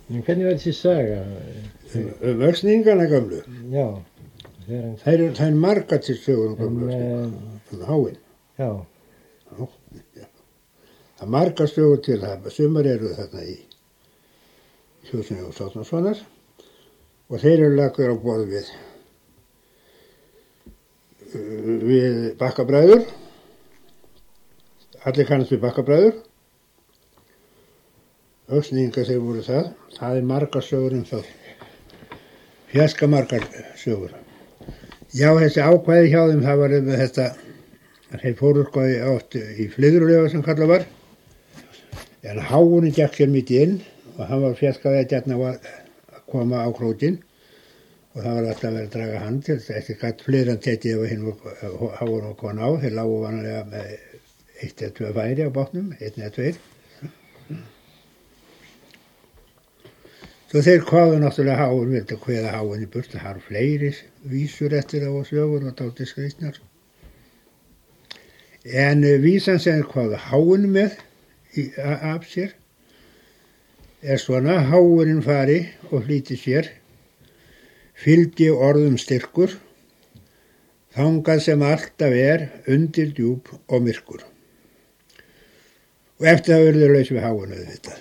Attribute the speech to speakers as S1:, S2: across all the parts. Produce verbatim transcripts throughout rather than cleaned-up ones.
S1: En hvernig var þessi saga?
S2: Um, um öxningana gömlu.
S1: Já. Þegar hann...
S2: Það er, það er marga til sögur um gömlu
S1: En,
S2: öxningana. Svona háinn.
S1: Já.
S2: Já, já. Það er marga sögur til það. Sumar eru þarna í húsinu og Sotnarssonar og þeir eru lagður á borð við við Bakkabræður. Allir kannast við Bakkabræður. Öxningar þeir voru það. Það er margar sögur um það. Fjarska margar sögur. Já, þessi ákvæði hjá þeim, það var með þetta, þeir fóru sko átt í flyðrulega sem kallað var. En háunin gekk sér mitt inn og hann var fjarskaði að gætna að koma á krókin og það var alltaf verið að draga hann til þess að eftir gatt flyðran tekið og hinn háun og kona á. Þeir lágu vanlega með eitt eða tvö færi á bátnum, einn eða tveir. Svo þeir kváðu náttúrulega háun, vildi að kveða háun í burt, það har fleiri vísur eftir á og sögur og dálítið skrýtnar. En vísan sem kváðu háun með í, af sér er svona: háunin fari og flýti sér, fylgi orðum styrkur, þangað sem alltaf er undir djúp og myrkur. Og eftir það verður laus við háun auðvitað.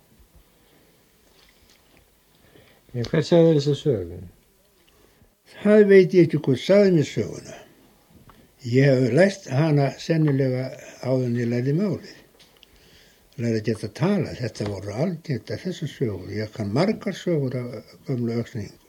S1: En hver sagði þessa sögu?
S2: Það veit ég ekki hvað sagði mér söguna. Ég hef lært hana sennilega áður en ég lærði málið. Lærði að geta tala. Þetta voru algjört af þessu sögur. Ég kann margar sögur af gömlu öxning.